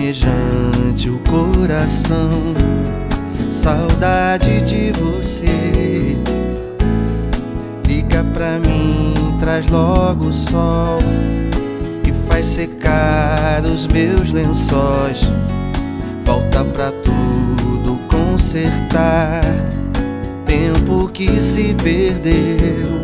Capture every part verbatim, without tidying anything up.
lacrimejante o coração, saudade de você. Liga pra mim, traz logo o sol que faz secar os meus lençóis. Volta pra tudo consertar, tempo que se perdeu.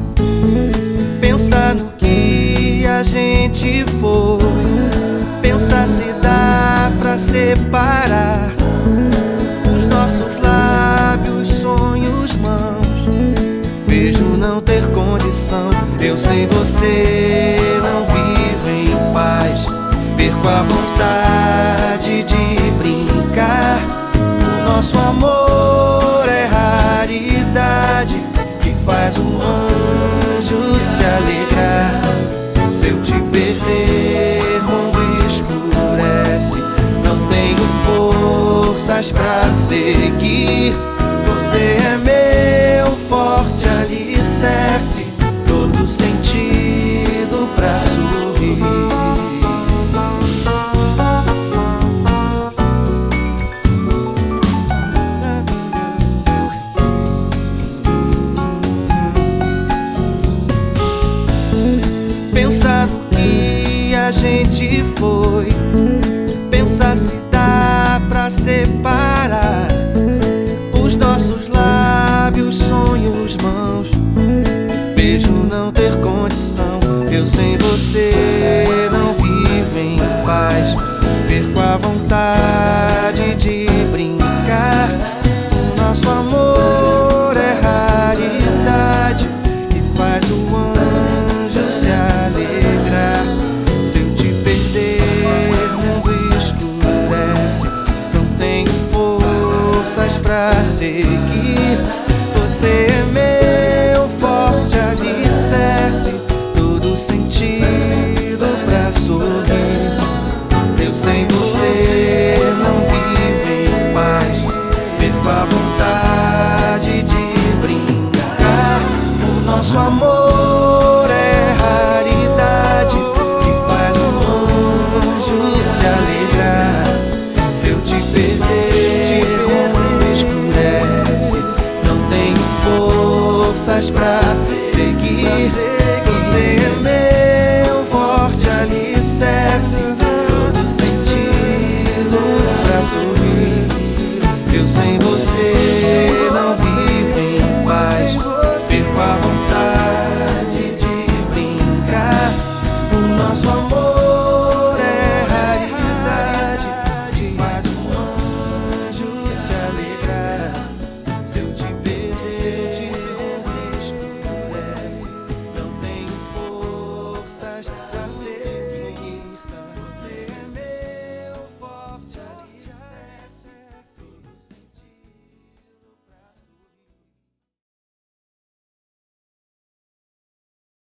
Pensa no que a gente foi, pensa se dá pra separar os nossos lábios, sonhos, mãos. Vejo não ter condição, eu sem você não vivo em paz. Perco a vontade de brincar, o nosso amor é raridade que faz um anjo se alegrar. Se eu te perder, mundo escurece, não tenho forças pra seguir. Você é meu forte alicerce.